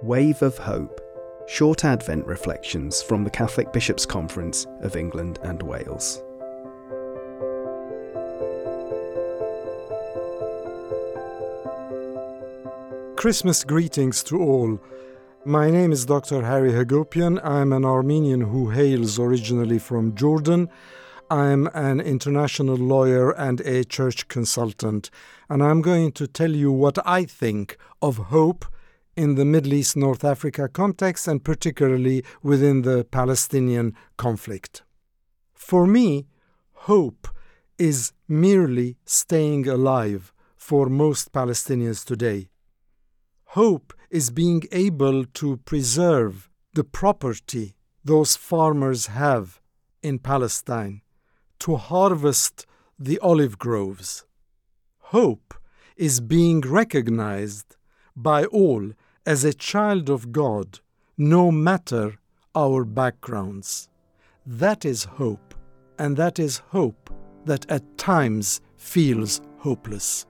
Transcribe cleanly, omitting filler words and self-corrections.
Wave of Hope, short Advent reflections from the Catholic Bishops' Conference of England and Wales. Christmas greetings to all. My name is Dr. Harry Hagopian. I'm an Armenian who hails originally from Jordan. I'm an international lawyer and a church consultant, and I'm going to tell you what I think of hope in the Middle East North Africa context, and particularly within the Palestinian conflict. For me, hope is merely staying alive for most Palestinians today. Hope is being able to preserve the property those farmers have in Palestine, to harvest the olive groves. Hope is being recognized by all as a child of God, no matter our backgrounds. That is hope, and that is hope that at times feels hopeless.